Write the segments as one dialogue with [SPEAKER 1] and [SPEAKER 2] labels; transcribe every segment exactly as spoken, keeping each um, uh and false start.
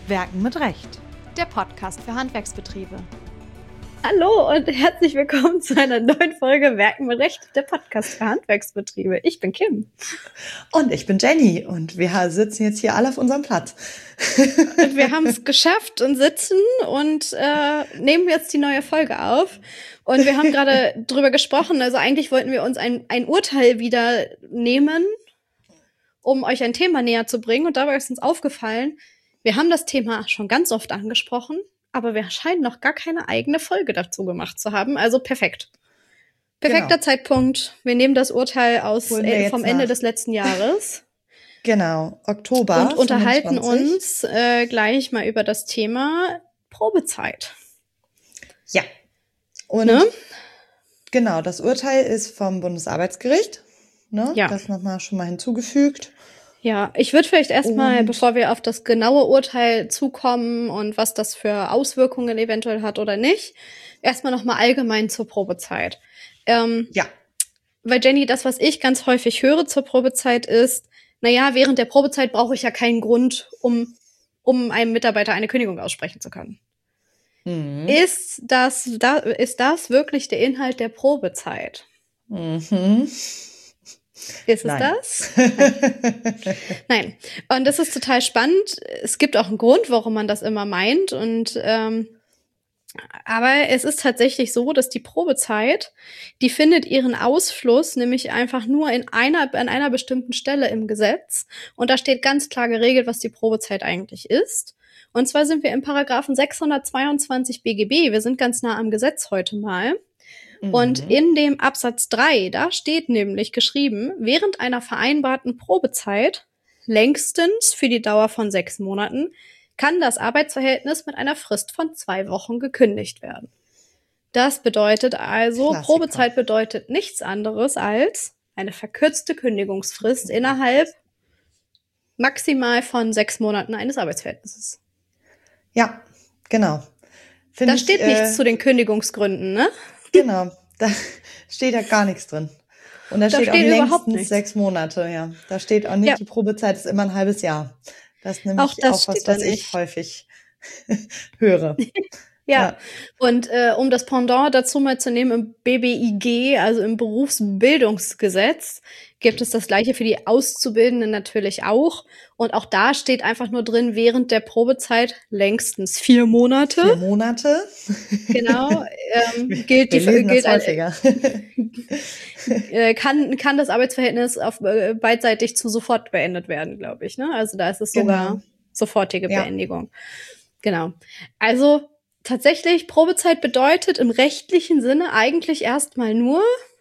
[SPEAKER 1] Werken mit Recht.
[SPEAKER 2] Der Podcast für Handwerksbetriebe.
[SPEAKER 3] Hallo und herzlich willkommen zu einer neuen Folge Werken mit Recht, der Podcast für Handwerksbetriebe. Ich bin Kim.
[SPEAKER 4] Und ich bin Jenny und wir sitzen jetzt hier alle auf unserem Platz.
[SPEAKER 3] Und wir haben es geschafft und sitzen und äh, nehmen jetzt die neue Folge auf. Und wir haben gerade drüber gesprochen, also eigentlich wollten wir uns ein, ein Urteil wieder nehmen, um euch ein Thema näher zu bringen. Und dabei ist uns aufgefallen, wir haben das Thema schon ganz oft angesprochen, aber wir scheinen noch gar keine eigene Folge dazu gemacht zu haben. Also perfekt. Perfekter genau. Zeitpunkt. Wir nehmen das Urteil aus äh, vom Ende des letzten Jahres.
[SPEAKER 4] Genau, Oktober.
[SPEAKER 3] Und unterhalten fünfundzwanzig uns äh, gleich mal über das Thema Probezeit.
[SPEAKER 4] Ja. Und ne? Genau, das Urteil ist vom Bundesarbeitsgericht. Ne?
[SPEAKER 3] Ja.
[SPEAKER 4] Das nochmal schon mal hinzugefügt.
[SPEAKER 3] Ja, ich würde vielleicht erstmal, bevor wir auf das genaue Urteil zukommen und was das für Auswirkungen eventuell hat oder nicht, erstmal nochmal allgemein zur Probezeit. Ähm,
[SPEAKER 4] ja.
[SPEAKER 3] Weil Jenny, das, was ich ganz häufig höre zur Probezeit ist, naja, während der Probezeit brauche ich ja keinen Grund, um, um einem Mitarbeiter eine Kündigung aussprechen zu können. Mhm. Ist das, da, ist das wirklich der Inhalt der Probezeit?
[SPEAKER 4] Mhm.
[SPEAKER 3] Ist es
[SPEAKER 4] Nein.
[SPEAKER 3] das? Nein. Nein. Und das ist total spannend. Es gibt auch einen Grund, warum man das immer meint. Und ähm, aber es ist tatsächlich so, dass die Probezeit, die findet ihren Ausfluss nämlich einfach nur in einer an einer bestimmten Stelle im Gesetz. Und da steht ganz klar geregelt, was die Probezeit eigentlich ist. Und zwar sind wir im Paragraphen sechshundertzweiundzwanzig B G B. Wir sind ganz nah am Gesetz heute mal. Und in dem Absatz drei, da steht nämlich geschrieben, während einer vereinbarten Probezeit, längstens für die Dauer von sechs Monaten, kann das Arbeitsverhältnis mit einer Frist von zwei Wochen gekündigt werden. Das bedeutet also, Klassiker. Probezeit bedeutet nichts anderes als eine verkürzte Kündigungsfrist innerhalb maximal von sechs Monaten eines Arbeitsverhältnisses.
[SPEAKER 4] Ja, genau.
[SPEAKER 3] Find da ich, steht äh, nichts zu den Kündigungsgründen, ne?
[SPEAKER 4] Genau, da steht ja gar nichts drin. Und da, da steht, steht auch längstens sechs Monate, ja. Da steht auch nicht, ja. Die Probezeit ist immer ein halbes Jahr. Das ist nämlich auch, das auch was, was ich häufig höre.
[SPEAKER 3] Ja, ja. Und äh, um das Pendant dazu mal zu nehmen, im B B I G, also im Berufsbildungsgesetz, gibt es das Gleiche für die Auszubildenden natürlich auch. Und auch da steht einfach nur drin, während der Probezeit längstens vier Monate.
[SPEAKER 4] Vier Monate.
[SPEAKER 3] Genau. Ähm, gilt
[SPEAKER 4] Wir
[SPEAKER 3] die gilt
[SPEAKER 4] das häufiger.
[SPEAKER 3] äh, kann kann das Arbeitsverhältnis auf äh, beidseitig zu sofort beendet werden, glaube ich. Ne? Also da ist es sogar genau. sofortige ja. Beendigung. Genau. Also tatsächlich, Probezeit bedeutet im rechtlichen Sinne eigentlich erstmal nur,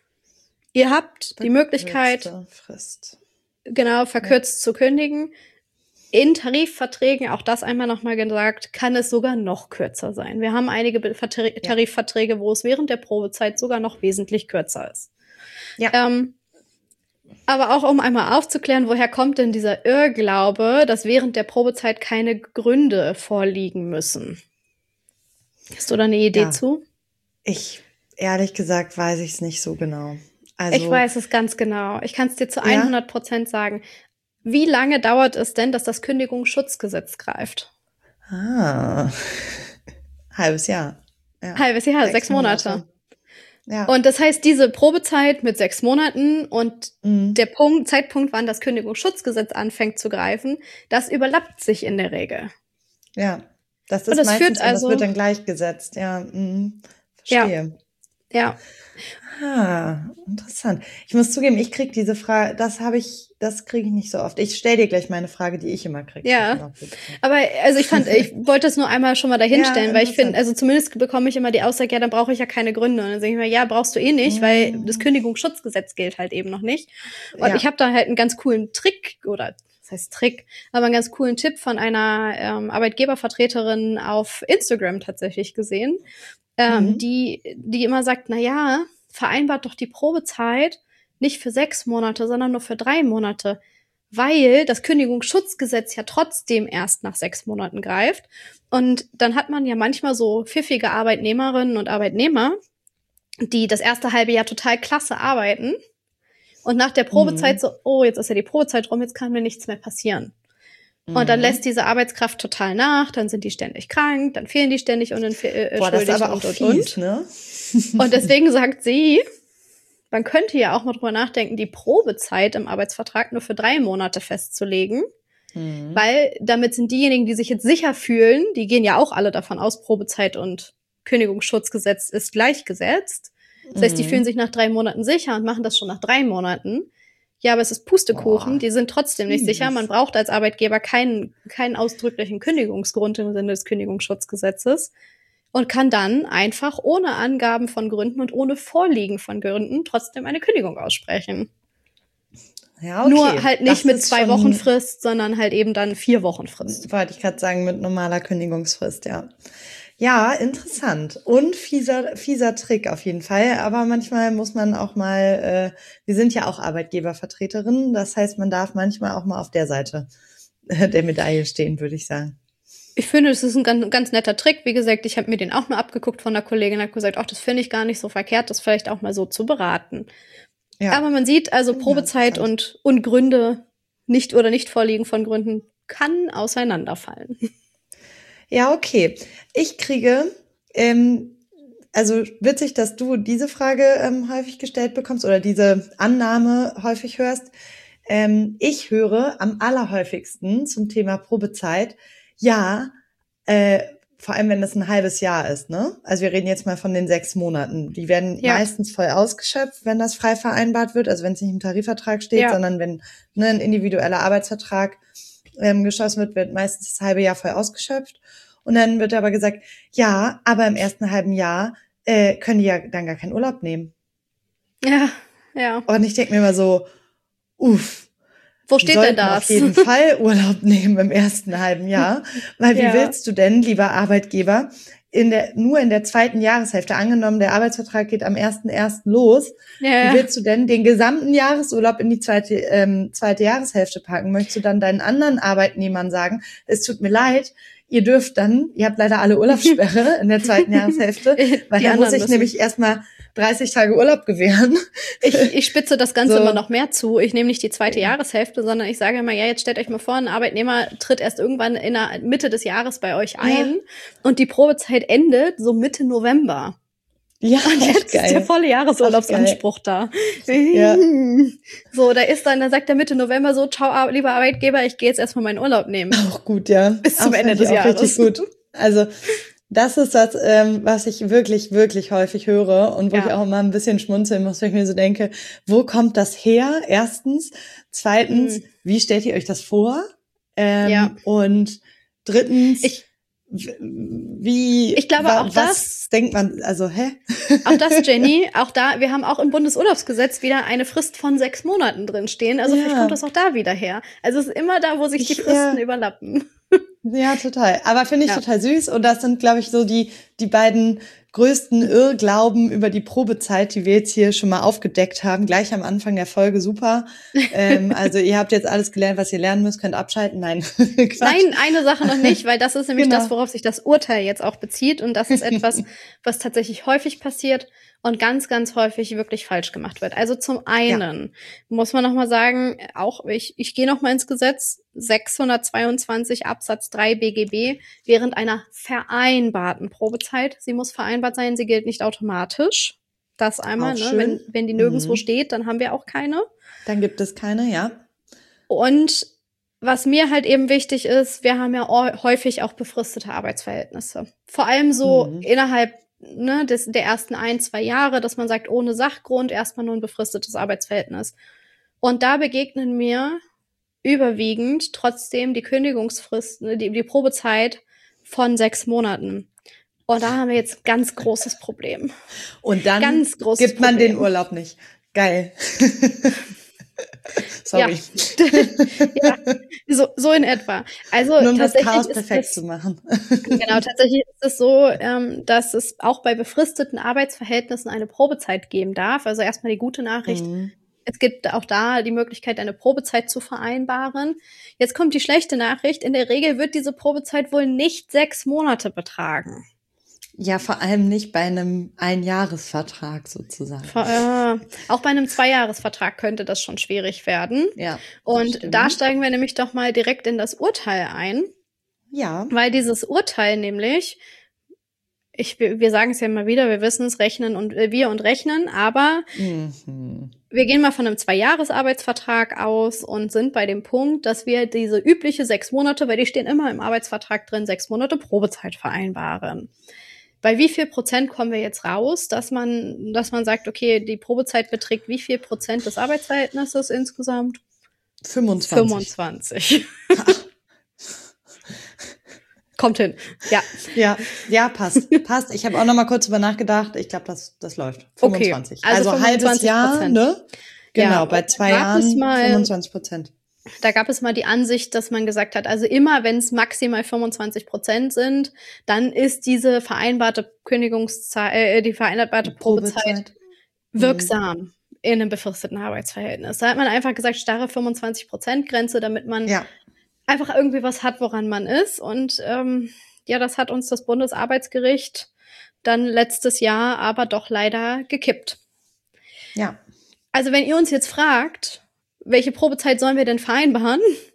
[SPEAKER 3] ihr habt die Möglichkeit,
[SPEAKER 4] Frist.
[SPEAKER 3] genau, verkürzt ja. zu kündigen. In Tarifverträgen, auch das einmal nochmal gesagt, kann es sogar noch kürzer sein. Wir haben einige Vertra- Tarifverträge, wo es während der Probezeit sogar noch wesentlich kürzer ist.
[SPEAKER 4] Ja.
[SPEAKER 3] Ähm, aber auch um einmal aufzuklären, woher kommt denn dieser Irrglaube, dass während der Probezeit keine Gründe vorliegen müssen? Hast du da eine Idee
[SPEAKER 4] ja.
[SPEAKER 3] zu?
[SPEAKER 4] Ich, ehrlich gesagt, weiß ich es nicht so genau. Also,
[SPEAKER 3] ich weiß es ganz genau. Ich kann es dir zu ja? hundert Prozent sagen. Wie lange dauert es denn, dass das Kündigungsschutzgesetz greift?
[SPEAKER 4] Ah, halbes Jahr.
[SPEAKER 3] Ja. Halbes Jahr, sechs, sechs Monate. Monate.
[SPEAKER 4] Ja.
[SPEAKER 3] Und das heißt, diese Probezeit mit sechs Monaten und mhm. der Punkt, Zeitpunkt, wann das Kündigungsschutzgesetz anfängt zu greifen, das überlappt sich in der Regel.
[SPEAKER 4] Ja. Das ist
[SPEAKER 3] das
[SPEAKER 4] meistens,
[SPEAKER 3] führt also,
[SPEAKER 4] das wird dann gleichgesetzt, ja, mh, verstehe.
[SPEAKER 3] Ja. ja.
[SPEAKER 4] Ah, interessant. Ich muss zugeben, ich krieg diese Frage, das habe ich, das kriege ich nicht so oft. Ich stelle dir gleich meine Frage, die ich immer kriege.
[SPEAKER 3] Ja, aber also ich fand, ich wollte das nur einmal schon mal dahinstellen, ja, weil ich finde, also zumindest bekomme ich immer die Aussage, ja, dann brauche ich ja keine Gründe. Und dann sage ich mir, ja, brauchst du eh nicht, mhm. weil das Kündigungsschutzgesetz gilt halt eben noch nicht. Und ja. ich habe da halt einen ganz coolen Trick oder das heißt Trick, aber einen ganz coolen Tipp von einer ähm, Arbeitgebervertreterin auf Instagram tatsächlich gesehen, ähm, mhm. die die immer sagt, na ja, vereinbart doch die Probezeit nicht für sechs Monate, sondern nur für drei Monate, weil das Kündigungsschutzgesetz ja trotzdem erst nach sechs Monaten greift. Und dann hat man ja manchmal so pfiffige Arbeitnehmerinnen und Arbeitnehmer, die das erste halbe Jahr total klasse arbeiten und nach der Probezeit mhm. so, oh, jetzt ist ja die Probezeit rum, jetzt kann mir nichts mehr passieren. Und dann lässt diese Arbeitskraft total nach, dann sind die ständig krank, dann fehlen die ständig und äh,
[SPEAKER 4] Boah, das ist aber auch
[SPEAKER 3] und,
[SPEAKER 4] fies,
[SPEAKER 3] und.
[SPEAKER 4] Ne?
[SPEAKER 3] Und deswegen sagt sie, man könnte ja auch mal drüber nachdenken, die Probezeit im Arbeitsvertrag nur für drei Monate festzulegen. Mhm. Weil damit sind diejenigen, die sich jetzt sicher fühlen, die gehen ja auch alle davon aus, Probezeit und Kündigungsschutzgesetz ist gleichgesetzt. Das heißt, die mhm. fühlen sich nach drei Monaten sicher und machen das schon nach drei Monaten. Ja, aber es ist Pustekuchen, Boah. Die sind trotzdem nicht sicher. Man braucht als Arbeitgeber keinen, keinen ausdrücklichen Kündigungsgrund im Sinne des Kündigungsschutzgesetzes und kann dann einfach ohne Angaben von Gründen und ohne Vorliegen von Gründen trotzdem eine Kündigung aussprechen.
[SPEAKER 4] Ja, okay.
[SPEAKER 3] Nur halt nicht das mit zwei Wochen Frist, sondern halt eben dann vier Wochen Frist.
[SPEAKER 4] Wollte ich gerade sagen, mit normaler Kündigungsfrist, ja. Ja, interessant. Und fieser, fieser Trick auf jeden Fall. Aber manchmal muss man auch mal, äh, wir sind ja auch Arbeitgebervertreterinnen. Das heißt, man darf manchmal auch mal auf der Seite der Medaille stehen, würde ich sagen.
[SPEAKER 3] Ich finde, es ist ein ganz, ganz netter Trick. Wie gesagt, ich habe mir den auch mal abgeguckt von der Kollegin und habe gesagt, ach, das finde ich gar nicht so verkehrt, das vielleicht auch mal so zu beraten. Ja. Aber man sieht also, Probezeit ja, und, und Gründe, nicht oder nicht Vorliegen von Gründen, kann auseinanderfallen.
[SPEAKER 4] Ja, okay. Ich kriege, ähm, also witzig, dass du diese Frage ähm, häufig gestellt bekommst oder diese Annahme häufig hörst. Ähm, ich höre am allerhäufigsten zum Thema Probezeit, ja, äh, vor allem, wenn das ein halbes Jahr ist, ne? Also wir reden jetzt mal von den sechs Monaten. Die werden ja. meistens voll ausgeschöpft, wenn das frei vereinbart wird, also wenn es nicht im Tarifvertrag steht, ja. sondern wenn ne, ein individueller Arbeitsvertrag ähm, geschlossen wird, wird meistens das halbe Jahr voll ausgeschöpft. Und dann wird aber gesagt, ja, aber im ersten halben Jahr äh, können die ja dann gar keinen Urlaub nehmen.
[SPEAKER 3] Ja, ja.
[SPEAKER 4] Und ich denke mir immer so, uff.
[SPEAKER 3] Wo steht denn das?
[SPEAKER 4] Auf jeden Fall Urlaub nehmen im ersten halben Jahr. Weil wie ja. willst du denn, lieber Arbeitgeber, in der, nur in der zweiten Jahreshälfte, angenommen, der Arbeitsvertrag geht am ersten ersten los, ja. wie willst du denn den gesamten Jahresurlaub in die zweite, ähm, zweite Jahreshälfte packen? Möchtest du dann deinen anderen Arbeitnehmern sagen, es tut mir leid, ihr dürft dann, ihr habt leider alle Urlaubssperre in der zweiten Jahreshälfte, weil da muss ich müssen. nämlich erstmal dreißig Tage Urlaub gewähren.
[SPEAKER 3] Ich, ich spitze das Ganze so. immer noch mehr zu. Ich nehme nicht die zweite ja. Jahreshälfte, sondern ich sage immer, ja, jetzt stellt euch mal vor, ein Arbeitnehmer tritt erst irgendwann in der Mitte des Jahres bei euch ein ja. und die Probezeit endet so Mitte November.
[SPEAKER 4] Ja,
[SPEAKER 3] und jetzt geil. ist der volle Jahresurlaubsanspruch da. Ja. So, da ist dann, dann sagt der Mitte November so, ciao, lieber Arbeitgeber, ich gehe jetzt erstmal meinen Urlaub nehmen.
[SPEAKER 4] Auch gut, ja.
[SPEAKER 3] Bis zum
[SPEAKER 4] auch
[SPEAKER 3] Ende des
[SPEAKER 4] auch
[SPEAKER 3] Jahres.
[SPEAKER 4] Richtig gut. Also, das ist das, ähm, was ich wirklich, wirklich häufig höre und wo ja. ich auch immer ein bisschen schmunzeln muss, weil ich mir so denke, wo kommt das her? Erstens. Zweitens, mhm. wie stellt ihr euch das vor? Ähm, ja. Und drittens,
[SPEAKER 3] ich,
[SPEAKER 4] wie,
[SPEAKER 3] ich glaube
[SPEAKER 4] wa,
[SPEAKER 3] auch
[SPEAKER 4] was
[SPEAKER 3] das,
[SPEAKER 4] denkt man, also, hä?
[SPEAKER 3] Auch das, Jenny, auch da, wir haben auch im Bundesurlaubsgesetz wieder eine Frist von sechs Monaten drin stehen, also ja. vielleicht kommt das auch da wieder her. Also es ist immer da, wo sich die Fristen ja. überlappen.
[SPEAKER 4] Ja, total. Aber finde ich
[SPEAKER 3] ja.
[SPEAKER 4] total süß. Und das sind, glaube ich, so die die beiden größten Irrglauben über die Probezeit, die wir jetzt hier schon mal aufgedeckt haben. Gleich am Anfang der Folge, super. ähm, also ihr habt jetzt alles gelernt, was ihr lernen müsst, könnt abschalten. Nein,
[SPEAKER 3] Nein, eine Sache noch nicht, weil das ist nämlich genau. das, worauf sich das Urteil jetzt auch bezieht. Und das ist etwas, was tatsächlich häufig passiert und ganz, ganz häufig wirklich falsch gemacht wird. Also zum einen ja. muss man nochmal sagen, auch ich, ich gehe nochmal ins Gesetz, sechshundertzweiundzwanzig Absatz drei B G B, während einer vereinbarten Probezeit. Sie muss vereinbart sein, sie gilt nicht automatisch. Das einmal, ne? Wenn, wenn die nirgendwo mhm. steht, dann haben wir auch keine.
[SPEAKER 4] Dann gibt es keine, ja.
[SPEAKER 3] Und was mir halt eben wichtig ist, wir haben ja häufig auch befristete Arbeitsverhältnisse. Vor allem so mhm. innerhalb ne, des, der ersten ein, zwei Jahre, dass man sagt, ohne Sachgrund erstmal nur ein befristetes Arbeitsverhältnis. Und da begegnen mir überwiegend trotzdem die Kündigungsfrist, die, die Probezeit von sechs Monaten. Und da haben wir jetzt ganz großes Problem.
[SPEAKER 4] Und dann
[SPEAKER 3] ganz großes
[SPEAKER 4] gibt man
[SPEAKER 3] Problem.
[SPEAKER 4] den Urlaub nicht. Geil. Sorry.
[SPEAKER 3] Ja, ja so, so in etwa. Also
[SPEAKER 4] Nur um das
[SPEAKER 3] tatsächlich
[SPEAKER 4] Chaos
[SPEAKER 3] ist
[SPEAKER 4] perfekt
[SPEAKER 3] es,
[SPEAKER 4] zu machen.
[SPEAKER 3] Genau, tatsächlich ist es so, ähm, dass es auch bei befristeten Arbeitsverhältnissen eine Probezeit geben darf. Also erstmal die gute Nachricht. Mhm. Es gibt auch da die Möglichkeit, eine Probezeit zu vereinbaren. Jetzt kommt die schlechte Nachricht. In der Regel wird diese Probezeit wohl nicht sechs Monate betragen.
[SPEAKER 4] Ja, vor allem nicht bei einem Einjahresvertrag sozusagen.
[SPEAKER 3] Vor, äh, auch bei einem Zweijahresvertrag könnte das schon schwierig werden.
[SPEAKER 4] Ja.
[SPEAKER 3] Und
[SPEAKER 4] stimmt.
[SPEAKER 3] da steigen wir nämlich doch mal direkt in das Urteil ein.
[SPEAKER 4] Ja.
[SPEAKER 3] Weil dieses Urteil nämlich, ich, wir sagen es ja immer wieder, wir wissen es, rechnen und äh, wir und rechnen, aber mhm. wir gehen mal von einem Zwei-Jahres-Arbeitsvertrag aus und sind bei dem Punkt, dass wir diese übliche sechs Monate, weil die stehen immer im Arbeitsvertrag drin, sechs Monate Probezeit vereinbaren. Bei wie viel Prozent kommen wir jetzt raus, dass man, dass man sagt, okay, die Probezeit beträgt wie viel Prozent des Arbeitsverhältnisses insgesamt?
[SPEAKER 4] fünfundzwanzig.
[SPEAKER 3] fünfundzwanzig. Kommt hin. Ja.
[SPEAKER 4] Ja, ja, passt. Passt. Ich habe auch noch mal kurz drüber nachgedacht. Ich glaube, das, das läuft. fünfundzwanzig.
[SPEAKER 3] Okay, also,
[SPEAKER 4] also halbes Jahr, ne? Genau, ja, bei zwei Jahren mal, fünfundzwanzig Prozent.
[SPEAKER 3] Da gab es mal die Ansicht, dass man gesagt hat, also immer wenn es maximal fünfundzwanzig Prozent sind, dann ist diese vereinbarte Kündigungszeit, äh, die vereinbarte Probezeit, Probezeit. wirksam mhm. in einem befristeten Arbeitsverhältnis. Da hat man einfach gesagt, starre fünfundzwanzig Prozent Grenze, damit man ja. einfach irgendwie was hat, woran man ist. Und ähm, ja, das hat uns das Bundesarbeitsgericht dann letztes Jahr aber doch leider gekippt.
[SPEAKER 4] Ja.
[SPEAKER 3] Also wenn ihr uns jetzt fragt, welche Probezeit sollen wir denn vereinbaren?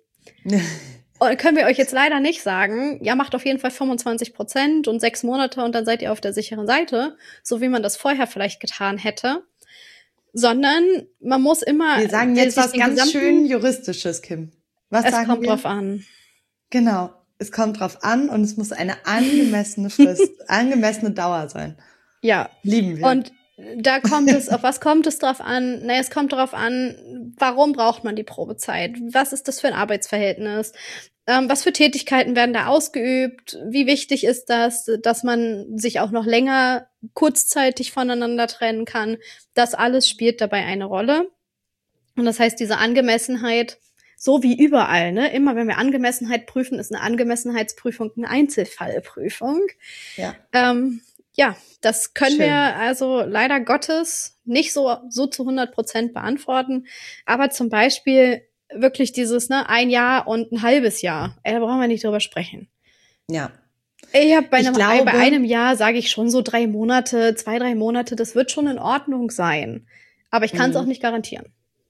[SPEAKER 3] Können wir euch jetzt leider nicht sagen, ja, macht auf jeden Fall fünfundzwanzig Prozent und sechs Monate und dann seid ihr auf der sicheren Seite, so wie man das vorher vielleicht getan hätte. Sondern man muss immer...
[SPEAKER 4] Wir sagen jetzt was ganz schön Juristisches, Kim. Was
[SPEAKER 3] es
[SPEAKER 4] sagen
[SPEAKER 3] kommt
[SPEAKER 4] wir?
[SPEAKER 3] drauf an.
[SPEAKER 4] Genau, es kommt drauf an und es muss eine angemessene Frist, angemessene Dauer sein.
[SPEAKER 3] Ja.
[SPEAKER 4] Lieben wir.
[SPEAKER 3] Und da kommt es, auf was kommt es drauf an? Naja, es kommt darauf an, warum braucht man die Probezeit? Was ist das für ein Arbeitsverhältnis? Ähm, was für Tätigkeiten werden da ausgeübt? Wie wichtig ist das, dass man sich auch noch länger kurzzeitig voneinander trennen kann? Das alles spielt dabei eine Rolle. Und das heißt, diese Angemessenheit, so wie überall, ne? Immer wenn wir Angemessenheit prüfen, ist eine Angemessenheitsprüfung eine Einzelfallprüfung.
[SPEAKER 4] Ja.
[SPEAKER 3] Ähm, Ja, das können
[SPEAKER 4] Schön.
[SPEAKER 3] wir also leider Gottes nicht so so zu hundert Prozent beantworten. Aber zum Beispiel wirklich dieses, ne, ein Jahr und ein halbes Jahr. Ey, da brauchen wir nicht drüber sprechen.
[SPEAKER 4] Ja.
[SPEAKER 3] Ich hab bei, einem,
[SPEAKER 4] ich glaube,
[SPEAKER 3] bei einem Jahr sage ich schon so drei Monate, zwei, drei Monate, das wird schon in Ordnung sein. Aber ich kann es mhm. auch nicht garantieren.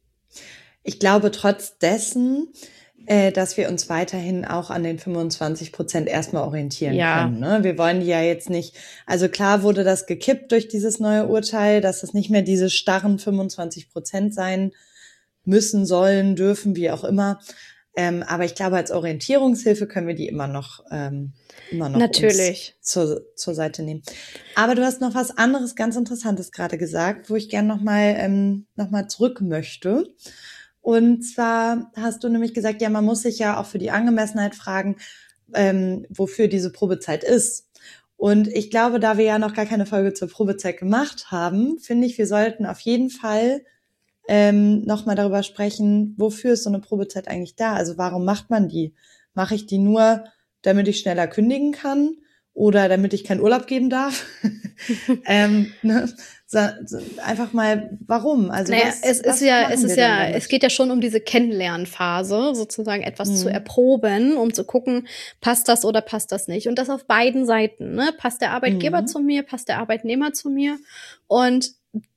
[SPEAKER 4] Ich glaube trotz dessen, äh, dass wir uns weiterhin auch an den fünfundzwanzig Prozent erstmal orientieren
[SPEAKER 3] ja.
[SPEAKER 4] können. Ne? Wir wollen die ja jetzt nicht, also klar wurde das gekippt durch dieses neue Urteil, dass es nicht mehr diese starren fünfundzwanzig Prozent sein müssen, sollen, dürfen, wie auch immer. Ähm, aber ich glaube, als Orientierungshilfe können wir die immer noch, ähm, immer noch
[SPEAKER 3] Natürlich.
[SPEAKER 4] Uns zur, zur Seite nehmen. Aber du hast noch was anderes ganz Interessantes gerade gesagt, wo ich gerne nochmal ähm, noch mal zurück möchte. Und zwar hast du nämlich gesagt, ja, man muss sich ja auch für die Angemessenheit fragen, ähm, wofür diese Probezeit ist. Und ich glaube, da wir ja noch gar keine Folge zur Probezeit gemacht haben, finde ich, wir sollten auf jeden Fall ähm, nochmal darüber sprechen, wofür ist so eine Probezeit eigentlich da? Also warum macht man die? Mache ich die nur, damit ich schneller kündigen kann oder damit ich keinen Urlaub geben darf? ähm, ne? So, so, einfach mal, warum? Also
[SPEAKER 3] naja,
[SPEAKER 4] was,
[SPEAKER 3] es
[SPEAKER 4] was
[SPEAKER 3] ist ja, es ist ja,
[SPEAKER 4] damit?
[SPEAKER 3] es geht ja schon um diese Kennenlernphase, sozusagen etwas
[SPEAKER 4] Mhm.
[SPEAKER 3] zu erproben, um zu gucken, passt das oder passt das nicht? Und das auf beiden Seiten, ne? Passt der Arbeitgeber
[SPEAKER 4] Mhm.
[SPEAKER 3] zu mir, passt der Arbeitnehmer zu mir? Und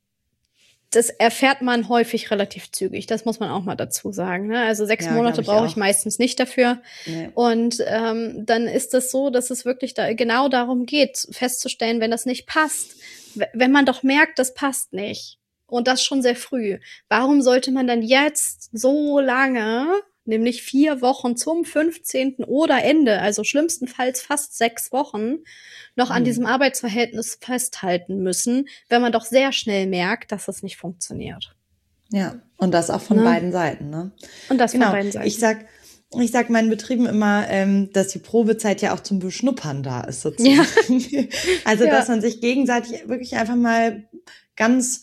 [SPEAKER 3] das erfährt man häufig relativ zügig. Das muss man auch mal dazu sagen. Ne? Also sechs
[SPEAKER 4] Ja,
[SPEAKER 3] Monate
[SPEAKER 4] glaub ich
[SPEAKER 3] brauche
[SPEAKER 4] auch.
[SPEAKER 3] ich meistens nicht dafür.
[SPEAKER 4] Nee.
[SPEAKER 3] Und ähm, dann ist es so, dass es wirklich da genau darum geht, festzustellen, wenn das nicht passt. W- Wenn man doch merkt, das passt nicht. Und das schon sehr früh. Warum sollte man dann jetzt so lange, nämlich vier Wochen zum fünfzehnten oder Ende, also schlimmstenfalls fast sechs Wochen, noch an
[SPEAKER 4] Mhm.
[SPEAKER 3] diesem Arbeitsverhältnis festhalten müssen, wenn man doch sehr schnell merkt, dass es nicht funktioniert.
[SPEAKER 4] Ja, und das auch von
[SPEAKER 3] Ne?
[SPEAKER 4] beiden Seiten, ne?
[SPEAKER 3] Und das
[SPEAKER 4] Genau.
[SPEAKER 3] von beiden Seiten.
[SPEAKER 4] Ich sag, ich sag meinen Betrieben immer, ähm, dass die Probezeit ja auch zum Beschnuppern da ist, sozusagen.
[SPEAKER 3] Ja.
[SPEAKER 4] Also,
[SPEAKER 3] Ja.
[SPEAKER 4] dass man sich gegenseitig wirklich einfach mal ganz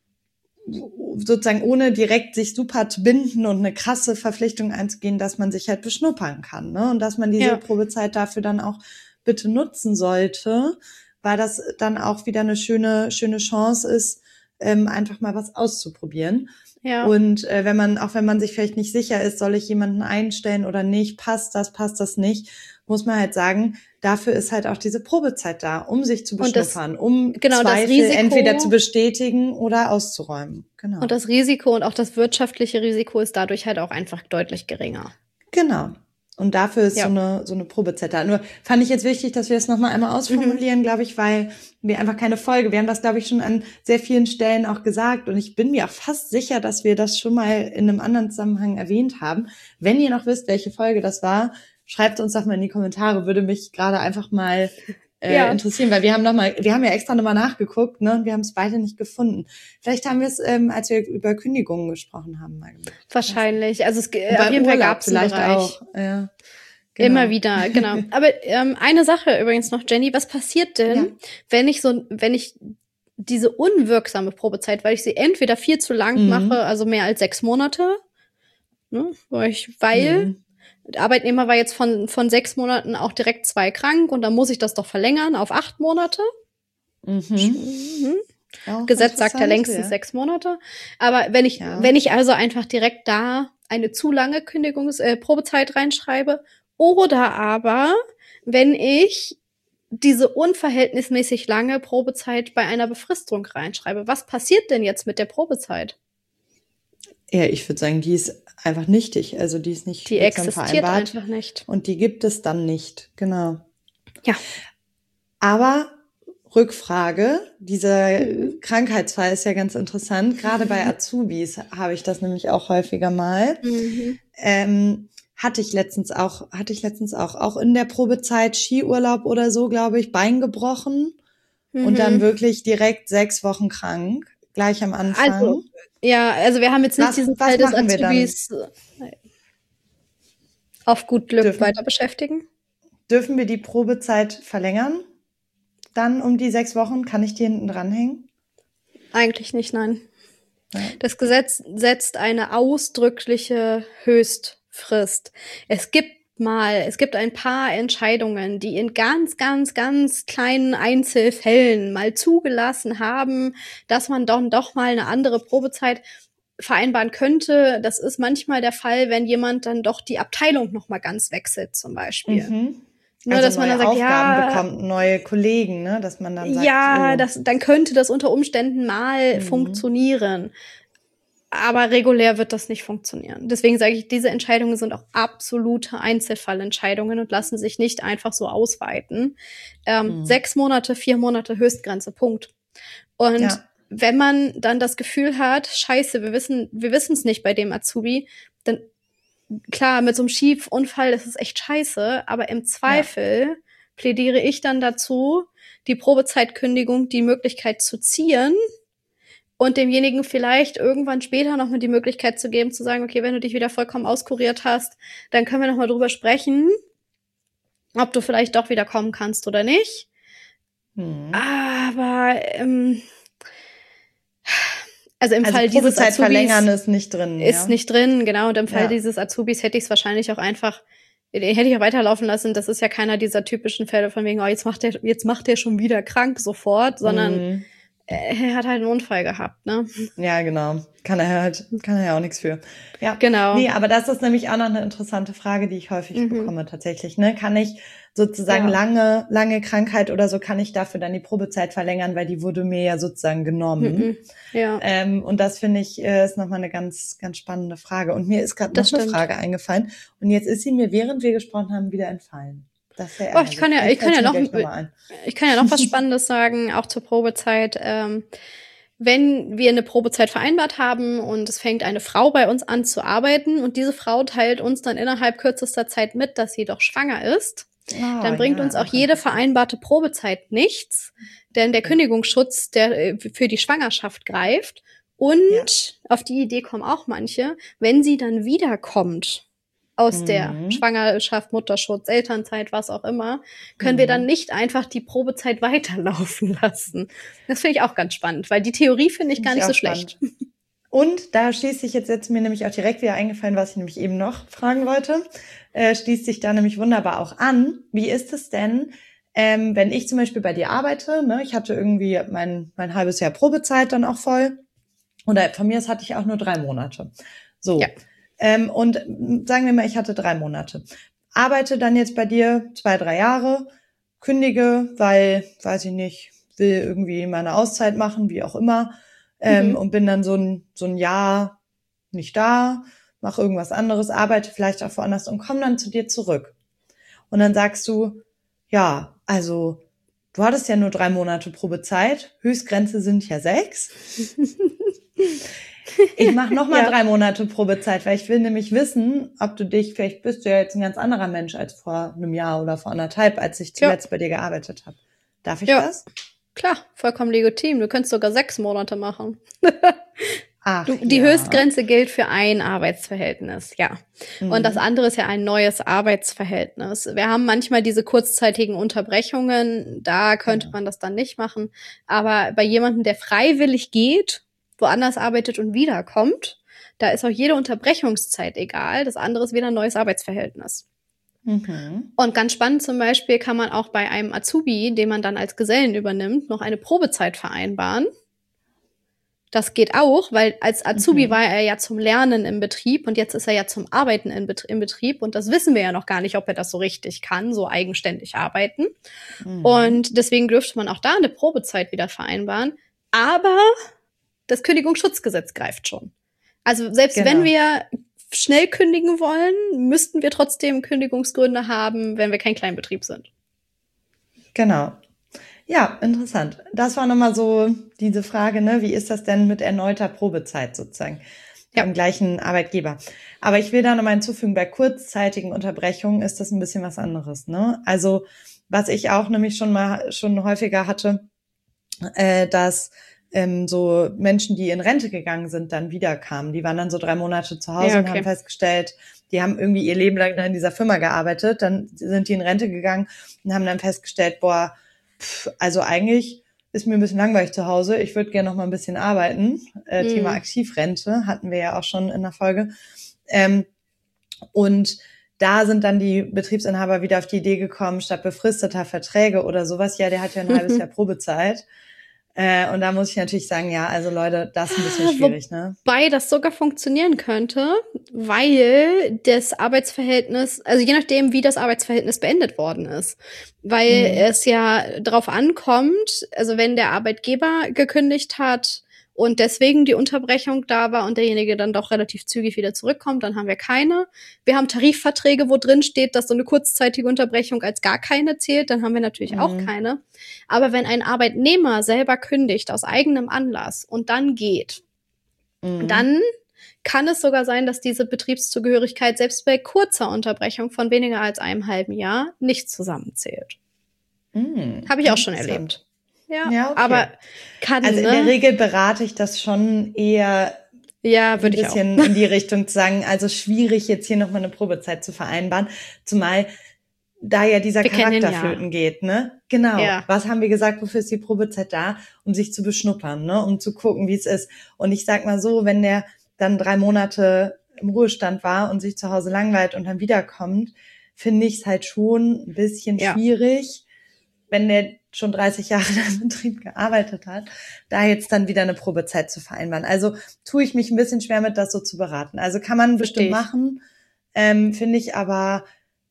[SPEAKER 4] sozusagen ohne direkt sich super zu binden und eine krasse Verpflichtung einzugehen, dass man sich halt beschnuppern kann, ne? Und dass man diese
[SPEAKER 3] Ja.
[SPEAKER 4] Probezeit dafür dann auch bitte nutzen sollte, weil das dann auch wieder eine schöne, schöne Chance ist, ähm, einfach mal was auszuprobieren.
[SPEAKER 3] Ja.
[SPEAKER 4] Und äh, wenn man, auch wenn man sich vielleicht nicht sicher ist, soll ich jemanden einstellen oder nicht, passt das, passt das nicht, muss man halt sagen, dafür ist halt auch diese Probezeit da, um sich zu beschnuppern, das, um
[SPEAKER 3] genau,
[SPEAKER 4] Zweifel
[SPEAKER 3] das Risiko,
[SPEAKER 4] entweder zu bestätigen oder auszuräumen. Genau.
[SPEAKER 3] Und das Risiko und auch das wirtschaftliche Risiko ist dadurch halt auch einfach deutlich geringer.
[SPEAKER 4] Genau. Und dafür ist ja. so eine so eine Probezeit da. Nur fand ich jetzt wichtig, dass wir es nochmal einmal ausformulieren, mhm. glaube ich, weil wir einfach keine Folge, wir haben das, glaube ich, schon an sehr vielen Stellen auch gesagt und ich bin mir auch fast sicher, dass wir das schon mal in einem anderen Zusammenhang erwähnt haben. Wenn ihr noch wisst, welche Folge das war, schreibt uns doch mal in die Kommentare, würde mich gerade einfach mal äh, ja. interessieren, weil wir haben noch mal, wir haben ja extra nochmal nachgeguckt, ne, und wir haben es beide nicht gefunden. Vielleicht haben wir es, ähm, als wir über Kündigungen gesprochen haben, mal gemacht.
[SPEAKER 3] Wahrscheinlich, also es auf jeden Fall gab es
[SPEAKER 4] vielleicht auch. Ja.
[SPEAKER 3] Genau. Immer wieder, genau. Aber ähm, eine Sache übrigens noch, Jenny, was passiert denn, ja. wenn ich so, wenn ich diese unwirksame Probezeit, weil ich sie entweder viel zu lang mhm. mache, also mehr als sechs Monate, ne, weil ich, weil mhm. der Arbeitnehmer war jetzt von von sechs Monaten auch direkt zwei krank und dann muss ich das doch verlängern auf acht Monate.
[SPEAKER 4] Mhm.
[SPEAKER 3] Mhm. Gesetz sagt ja längstens ja. sechs Monate. Aber wenn ich, ja. wenn ich also einfach direkt da eine zu lange Kündigungs-, äh, Probezeit reinschreibe, oder aber, wenn ich diese unverhältnismäßig lange Probezeit bei einer Befristung reinschreibe. Was passiert denn jetzt mit der Probezeit?
[SPEAKER 4] Ja, ich würde sagen, die ist einfach nichtig. Also die ist nicht
[SPEAKER 3] Die existiert einfach nicht.
[SPEAKER 4] Und die gibt es dann nicht, genau.
[SPEAKER 3] Ja.
[SPEAKER 4] Aber Rückfrage, dieser mhm. Krankheitsfall ist ja ganz interessant. Gerade bei Azubis habe ich das nämlich auch häufiger mal.
[SPEAKER 3] Mhm.
[SPEAKER 4] Ähm, Hatte ich letztens auch, hatte ich letztens auch, auch in der Probezeit Skiurlaub oder so, glaube ich, Bein gebrochen mhm. und dann wirklich direkt sechs Wochen krank, gleich am Anfang.
[SPEAKER 3] Also, ja, also wir haben jetzt nicht was, diesen Fall des Azubis auf gut Glück dürfen, weiter beschäftigen.
[SPEAKER 4] Dürfen wir die Probezeit verlängern? Dann um die sechs Wochen? Kann ich die hinten dranhängen?
[SPEAKER 3] Eigentlich nicht, nein. Ja. Das Gesetz setzt eine ausdrückliche Höchst Frist. Es gibt mal, es gibt ein paar Entscheidungen, die in ganz, ganz, ganz kleinen Einzelfällen mal zugelassen haben, dass man dann doch mal eine andere Probezeit vereinbaren könnte. Das ist manchmal der Fall, wenn jemand dann doch die Abteilung noch mal ganz wechselt, zum Beispiel.
[SPEAKER 4] Mhm.
[SPEAKER 3] Ne,
[SPEAKER 4] also
[SPEAKER 3] dass man
[SPEAKER 4] neue
[SPEAKER 3] dann sagt,
[SPEAKER 4] Aufgaben
[SPEAKER 3] ja,
[SPEAKER 4] bekommt, neue Kollegen, ne, dass man dann sagt,
[SPEAKER 3] ja,
[SPEAKER 4] oh.
[SPEAKER 3] das, dann könnte das unter Umständen mal mhm. funktionieren. Aber regulär wird das nicht funktionieren. Deswegen sage ich, diese Entscheidungen sind auch absolute Einzelfallentscheidungen und lassen sich nicht einfach so ausweiten. Ähm, mhm. Sechs Monate, vier Monate Höchstgrenze, Punkt. Und ja. wenn man dann das Gefühl hat, scheiße, wir wissen, wir wissen es nicht bei dem Azubi, dann klar, mit so einem Schiefunfall ist es echt scheiße, aber im Zweifel ja. plädiere ich dann dazu, die Probezeitkündigung, die Möglichkeit zu ziehen, und demjenigen vielleicht irgendwann später noch mal die Möglichkeit zu geben, zu sagen, okay, wenn du dich wieder vollkommen auskuriert hast, dann können wir noch mal drüber sprechen, ob du vielleicht doch wieder kommen kannst oder nicht.
[SPEAKER 4] Hm.
[SPEAKER 3] Aber ähm, also im
[SPEAKER 4] also
[SPEAKER 3] Fall dieses Azubis
[SPEAKER 4] verlängern ist nicht drin.
[SPEAKER 3] Ist
[SPEAKER 4] ja?
[SPEAKER 3] nicht drin, genau. Und im Fall
[SPEAKER 4] ja.
[SPEAKER 3] dieses Azubis hätte ich es wahrscheinlich auch einfach, den hätte ich auch weiterlaufen lassen. Das ist ja keiner dieser typischen Fälle von wegen, oh, jetzt macht der, jetzt macht der schon wieder krank sofort, sondern
[SPEAKER 4] hm.
[SPEAKER 3] er hat halt einen Unfall gehabt, ne?
[SPEAKER 4] Ja, genau. Kann er halt, kann er ja auch nichts für. Ja,
[SPEAKER 3] genau.
[SPEAKER 4] Nee, aber das ist nämlich auch noch eine interessante Frage, die ich häufig mhm. bekomme tatsächlich. Ne, kann ich sozusagen ja. lange, lange Krankheit oder so, kann ich dafür dann die Probezeit verlängern, weil die wurde mir ja sozusagen genommen.
[SPEAKER 3] Mhm. Ja.
[SPEAKER 4] Ähm, und das finde ich äh, ist nochmal eine ganz, ganz spannende Frage. Und mir ist gerade noch
[SPEAKER 3] stimmt.
[SPEAKER 4] eine Frage eingefallen. Und jetzt ist sie mir, während wir gesprochen haben, wieder entfallen. Das ist ja
[SPEAKER 3] oh, ich kann ja, ich kann ja noch, ich kann ja noch was Spannendes sagen, auch zur Probezeit. Ähm, wenn wir eine Probezeit vereinbart haben und es fängt eine Frau bei uns an zu arbeiten und diese Frau teilt uns dann innerhalb kürzester Zeit mit, dass sie doch schwanger ist, oh, dann bringt ja, uns auch jede vereinbarte Probezeit nichts, denn der Kündigungsschutz, der für die Schwangerschaft greift und ja. auf die Idee kommen auch manche, wenn sie dann wiederkommt aus mhm. der Schwangerschaft, Mutterschutz, Elternzeit, was auch immer, können mhm. wir dann nicht einfach die Probezeit weiterlaufen lassen. Das finde ich auch ganz spannend, weil die Theorie finde ich find gar nicht so schlecht.
[SPEAKER 4] Spannend. Und da schließt sich jetzt, jetzt mir nämlich auch direkt wieder eingefallen, was ich nämlich eben noch fragen wollte, äh, schließt sich da nämlich wunderbar auch an. Wie ist es denn, Ähm, wenn ich zum Beispiel bei dir arbeite, ne, ich hatte irgendwie mein, mein halbes Jahr Probezeit dann auch voll. Oder von mir aus hatte ich auch nur drei Monate. So. Ja. Ähm, und sagen wir mal, ich hatte drei Monate. Arbeite dann jetzt bei dir zwei, drei Jahre, kündige, weil, weiß ich nicht, will irgendwie meine Auszeit machen, wie auch immer. Ähm, mhm. Und bin dann so ein, so ein Jahr nicht da, mache irgendwas anderes, arbeite vielleicht auch woanders und komme dann zu dir zurück. Und dann sagst du, ja, also du hattest ja nur drei Monate Probezeit, Höchstgrenze sind ja sechs. Ich mache nochmal ja. drei Monate Probezeit, weil ich will nämlich wissen, ob du dich, vielleicht bist du ja jetzt ein ganz anderer Mensch als vor einem Jahr oder vor anderthalb, als ich zuletzt ja. bei dir gearbeitet habe. Darf ich ja. das?
[SPEAKER 3] Klar, vollkommen legitim. Du könntest sogar sechs Monate machen.
[SPEAKER 4] Ach,
[SPEAKER 3] du, die ja. Höchstgrenze gilt für ein Arbeitsverhältnis, ja. Mhm. Und das andere ist ja ein neues Arbeitsverhältnis. Wir haben manchmal diese kurzzeitigen Unterbrechungen, da könnte ja. man das dann nicht machen. Aber bei jemandem, der freiwillig geht, woanders arbeitet und wiederkommt, da ist auch jede Unterbrechungszeit egal. Das andere ist wieder ein neues Arbeitsverhältnis.
[SPEAKER 4] Mhm.
[SPEAKER 3] Und ganz spannend zum Beispiel kann man auch bei einem Azubi, den man dann als Gesellen übernimmt, noch eine Probezeit vereinbaren. Das geht auch, weil als Azubi mhm. war er ja zum Lernen im Betrieb und jetzt ist er ja zum Arbeiten im Betrieb und das wissen wir ja noch gar nicht, ob er das so richtig kann, so eigenständig arbeiten. Mhm. Und deswegen dürfte man auch da eine Probezeit wieder vereinbaren. Aber das Kündigungsschutzgesetz greift schon. Also selbst genau. wenn wir schnell kündigen wollen, müssten wir trotzdem Kündigungsgründe haben, wenn wir kein Kleinbetrieb sind.
[SPEAKER 4] Genau. Ja, interessant. Das war nochmal so diese Frage, ne, wie ist das denn mit erneuter Probezeit sozusagen ja. beim gleichen Arbeitgeber? Aber ich will da nochmal hinzufügen, bei kurzzeitigen Unterbrechungen ist das ein bisschen was anderes, ne? Also, was ich auch nämlich schon mal, schon häufiger hatte, äh, dass ähm, so Menschen, die in Rente gegangen sind, dann wieder kamen. Die waren dann so drei Monate zu Hause ja, okay. und haben festgestellt, die haben irgendwie ihr Leben lang in dieser Firma gearbeitet, dann sind die in Rente gegangen und haben dann festgestellt, boah, pff, also eigentlich ist mir ein bisschen langweilig zu Hause, ich würde gerne noch mal ein bisschen arbeiten. Äh, mhm. Thema Aktivrente hatten wir ja auch schon in der Folge. Ähm, und da sind dann die Betriebsinhaber wieder auf die Idee gekommen, statt befristeter Verträge oder sowas, ja, der hat ja ein halbes Jahr Probezeit. Äh, und da muss ich natürlich sagen, ja, also Leute, das ist ein bisschen schwierig, ne?
[SPEAKER 3] Wobei das sogar funktionieren könnte, weil das Arbeitsverhältnis, also je nachdem, wie das Arbeitsverhältnis beendet worden ist, weil mhm. es ja drauf ankommt, also wenn der Arbeitgeber gekündigt hat und deswegen die Unterbrechung da war und derjenige dann doch relativ zügig wieder zurückkommt, dann haben wir keine. Wir haben Tarifverträge, wo drin steht, dass so eine kurzzeitige Unterbrechung als gar keine zählt, dann haben wir natürlich mhm. auch keine. Aber wenn ein Arbeitnehmer selber kündigt aus eigenem Anlass und dann geht, mhm. dann kann es sogar sein, dass diese Betriebszugehörigkeit selbst bei kurzer Unterbrechung von weniger als einem halben Jahr nicht zusammenzählt.
[SPEAKER 4] Mhm.
[SPEAKER 3] Habe ich auch schon erlebt. Ja,
[SPEAKER 4] ja okay.
[SPEAKER 3] aber kann,
[SPEAKER 4] also in
[SPEAKER 3] ne?
[SPEAKER 4] der Regel berate ich das schon eher
[SPEAKER 3] ja, würde
[SPEAKER 4] ein
[SPEAKER 3] ich auch.
[SPEAKER 4] bisschen in die Richtung zu sagen, also schwierig jetzt hier nochmal eine Probezeit zu vereinbaren, zumal da ja dieser wir Charakter flöten ja. geht, ne? Genau. Ja. Was haben wir gesagt, wofür ist die Probezeit da? Um sich zu beschnuppern, ne? Um zu gucken, wie es ist. Und ich sag mal so, wenn der dann drei Monate im Ruhestand war und sich zu Hause langweilt und dann wiederkommt, finde ich es halt schon ein bisschen ja. schwierig, wenn der schon dreißig Jahre im Betrieb gearbeitet hat, da jetzt dann wieder eine Probezeit zu vereinbaren. Also tue ich mich ein bisschen schwer mit, das so zu beraten. Also kann man bestimmt machen, ähm, finde ich aber,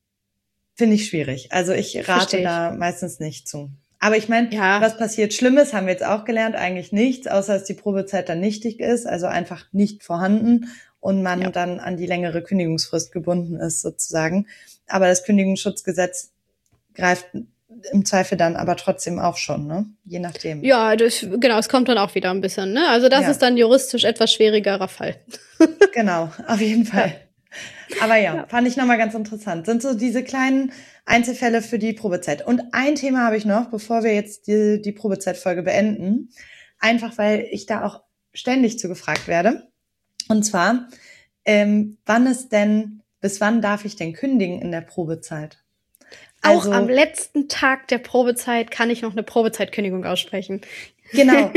[SPEAKER 4] finde ich schwierig. Also ich rate ich. da meistens nicht zu. Aber ich meine, ja. was passiert Schlimmes, haben wir jetzt auch gelernt, eigentlich nichts, außer dass die Probezeit dann nichtig ist, also einfach nicht vorhanden und man ja. dann an die längere Kündigungsfrist gebunden ist sozusagen. Aber das Kündigungsschutzgesetz greift im Zweifel dann aber trotzdem auch schon, ne? Je nachdem.
[SPEAKER 3] Ja, das, genau, es kommt dann auch wieder ein bisschen, ne? Also das ja. ist dann juristisch etwas schwierigerer Fall.
[SPEAKER 4] Genau, auf jeden Fall. Ja. Aber ja, ja, fand ich nochmal ganz interessant. Sind so diese kleinen Einzelfälle für die Probezeit. Und ein Thema habe ich noch, bevor wir jetzt die, die Probezeitfolge beenden. Einfach, weil ich da auch ständig zu gefragt werde. Und zwar, ähm, wann ist denn, bis wann darf ich denn kündigen in der Probezeit?
[SPEAKER 3] Also, auch am letzten Tag der Probezeit kann ich noch eine Probezeitkündigung aussprechen.
[SPEAKER 4] Genau.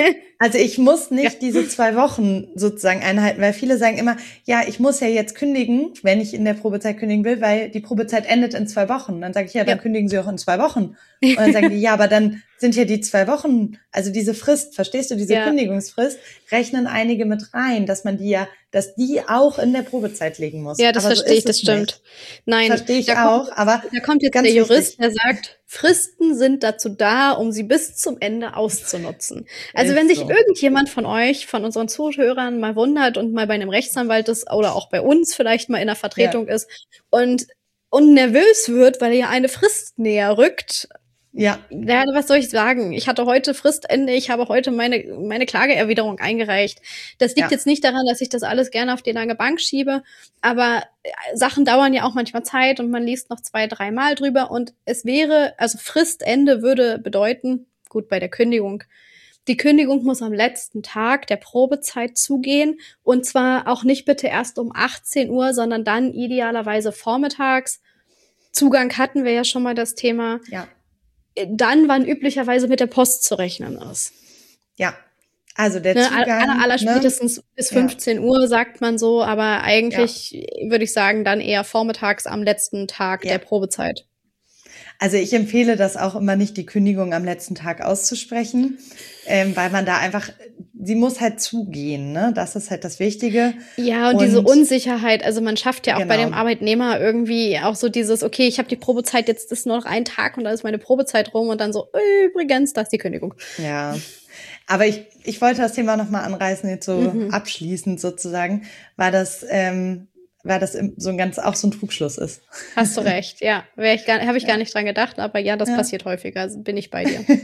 [SPEAKER 4] Also ich muss nicht ja. diese zwei Wochen sozusagen einhalten, weil viele sagen immer, ja, ich muss ja jetzt kündigen, wenn ich in der Probezeit kündigen will, weil die Probezeit endet in zwei Wochen. Dann sage ich, ja, dann ja. kündigen Sie auch in zwei Wochen. Und dann sagen die, ja, aber dann sind ja die zwei Wochen, also diese Frist, verstehst du, diese ja. Kündigungsfrist, rechnen einige mit rein, dass man die ja, dass die auch in der Probezeit legen muss.
[SPEAKER 3] Ja, das aber verstehe so ich, das stimmt.
[SPEAKER 4] Nicht.
[SPEAKER 3] Nein.
[SPEAKER 4] Verstehe ich
[SPEAKER 3] da
[SPEAKER 4] auch,
[SPEAKER 3] kommt,
[SPEAKER 4] aber
[SPEAKER 3] da kommt jetzt der Jurist, wichtig. Der sagt, Fristen sind dazu da, um sie bis zum Ende auszunutzen. Also
[SPEAKER 4] ist
[SPEAKER 3] wenn sich
[SPEAKER 4] so.
[SPEAKER 3] irgendjemand von euch, von unseren Zuhörern mal wundert und mal bei einem Rechtsanwalt ist oder auch bei uns vielleicht mal in der Vertretung ja. ist und, und nervös wird, weil ihr eine Frist näher rückt,
[SPEAKER 4] ja.
[SPEAKER 3] ja, was soll ich sagen? Ich hatte heute Fristende, ich habe heute meine meine Klageerwiderung eingereicht. Das liegt ja. jetzt nicht daran, dass ich das alles gerne auf die lange Bank schiebe, aber Sachen dauern ja auch manchmal Zeit und man liest noch zwei, dreimal drüber und es wäre, also Fristende würde bedeuten, gut, bei der Kündigung, die Kündigung muss am letzten Tag der Probezeit zugehen und zwar auch nicht bitte erst um achtzehn Uhr, sondern dann idealerweise vormittags. Zugang hatten wir ja schon mal das Thema.
[SPEAKER 4] Ja.
[SPEAKER 3] Dann, wann üblicherweise mit der Post zu rechnen ist.
[SPEAKER 4] Ja, also der
[SPEAKER 3] ne,
[SPEAKER 4] Zugang.
[SPEAKER 3] Aller, aller spätestens ne? bis fünfzehn ja. Uhr sagt man so, aber eigentlich ja. würde ich sagen, dann eher vormittags am letzten Tag ja. der Probezeit.
[SPEAKER 4] Also ich empfehle das auch immer nicht, die Kündigung am letzten Tag auszusprechen, ähm, weil man da einfach, sie muss halt zugehen, ne? Das ist halt das Wichtige.
[SPEAKER 3] Ja, und, und diese Unsicherheit, also man schafft ja auch
[SPEAKER 4] genau.
[SPEAKER 3] bei dem Arbeitnehmer irgendwie auch so dieses, okay, ich habe die Probezeit, jetzt ist nur noch ein Tag und dann ist meine Probezeit rum und dann so, übrigens, da ist die Kündigung.
[SPEAKER 4] Ja, aber ich ich wollte das Thema nochmal anreißen, jetzt so mhm. abschließend sozusagen, weil das ähm, weil das so ein ganz auch so ein Trugschluss ist.
[SPEAKER 3] Hast du recht, ja. Wäre ich gar, habe ich ja. gar nicht dran gedacht, aber ja, das ja. passiert häufiger, also bin ich bei dir.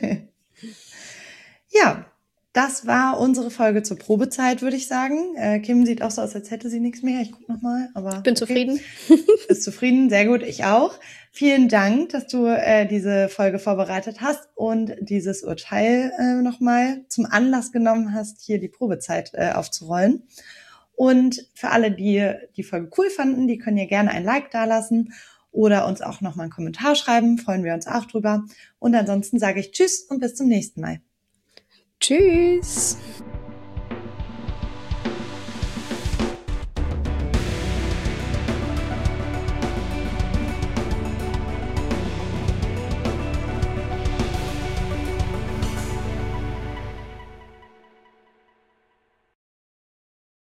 [SPEAKER 4] Ja, das war unsere Folge zur Probezeit, würde ich sagen. Äh, Kim sieht auch so aus, als hätte sie nichts mehr. Ich gucke nochmal.
[SPEAKER 3] Ich bin okay. zufrieden.
[SPEAKER 4] Bist zufrieden? Sehr gut, ich auch. Vielen Dank, dass du äh, diese Folge vorbereitet hast und dieses Urteil äh, nochmal zum Anlass genommen hast, hier die Probezeit äh, aufzurollen. Und für alle, die die Folge cool fanden, die können hier gerne ein Like dalassen oder uns auch nochmal einen Kommentar schreiben. Freuen wir uns auch drüber. Und ansonsten sage ich Tschüss und bis zum nächsten Mal.
[SPEAKER 3] Tschüss.